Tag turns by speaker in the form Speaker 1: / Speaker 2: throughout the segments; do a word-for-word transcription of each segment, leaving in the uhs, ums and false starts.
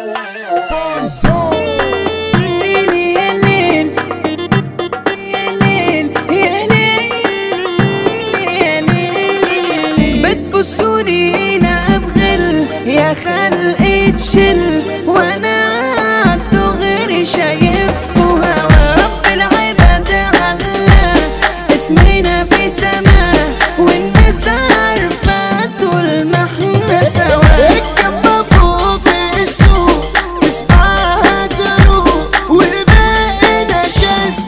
Speaker 1: يا خلق تشل وانا عالدغري شايفكوا هوا. رب العباد على اسمنا في سماه والناس عارفة طول ما احنا سوا.
Speaker 2: الجنبة فوق في السوق تسمعها تروق والباقي نشاز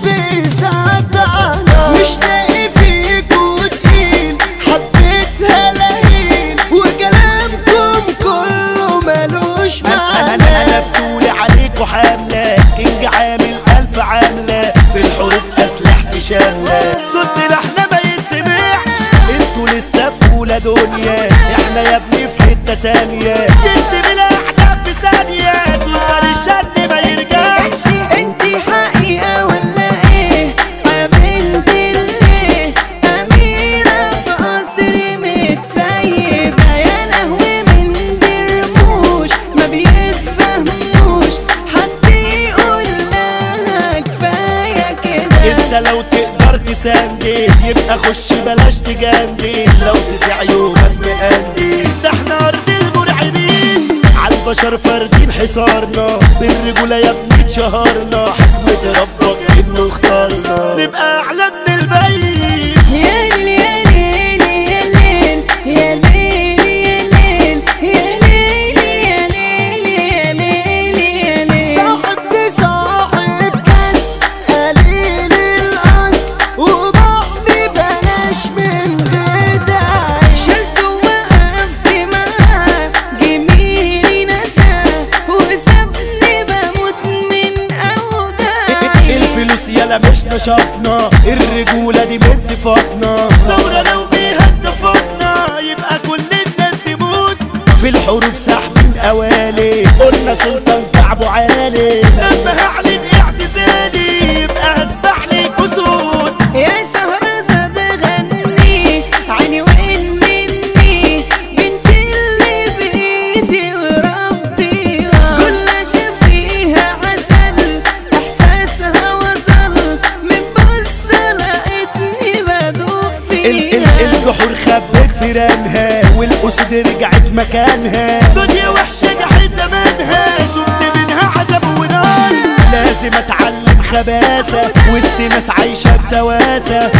Speaker 2: بيصدعنا. مش لاقي فيكوا تقيل حبيتها لهين وكلامكم كله ملوش معنى.
Speaker 3: انا انا بتقولي عليكوا حاملة كينج عامل الف عاملة في الحروب اسلحتي شاملة. صوت سلاحنا ما يتسمعش انتوا لسه في اولى دنيا احنا يا ابني في حتة تانية. يكتب الاحداث في ثانية سلطان الشن ما يرجعش.
Speaker 1: انتي حقيقة ولا ايه قابلت اللي اميرة في قصري متسيبة. يا لهوي من برموش ما بيتفهموش حد يقول لها كفاية كده.
Speaker 3: انت لو تقدر تساندي يبقى خش بلاش تجاندي. لو تسع يومك مقندي ده احنا ارض المرعبين عالبشر فاردين حصارنا. بالرجولة يا ابني اتشهرنا حكمة ربك انه اختارنا نبقى اعلى من البيت.
Speaker 1: يا ليل يا ليل يا ليل يا ليل يا ليل يا ليل يا ليل يا ليل.
Speaker 2: صاحبني صاحب كاس قليل الأصل وبعدي بلاش من غداي.
Speaker 1: شلته وقفت معاه جميلي نساه وسابني بموت من أوجاعي.
Speaker 3: الفلوس يالا مش نشاطنا الرجولة دي من صفاتنا. ثورة لو بيها اتفقنا يبقى كل الناس تموت. في الحروب سحب الأوالي قلنا سلطان كعبه عالي. لما هعلن اعتزالي يبقى هسبح لي كسود.
Speaker 1: يا شهرزاد غني عيني وين مني بنت اللي بايدي وربي كل شفيها عسل احساسها وصل من بص لقيتني بدوب فيها.
Speaker 3: الجحور خبت فيرانها والاسود رجعت مكانها. دنيا وحشة جحيم زمانها شفت منها عذاب ونار. لازم اتعلم خباثة وسط ناس عايشة بسواسة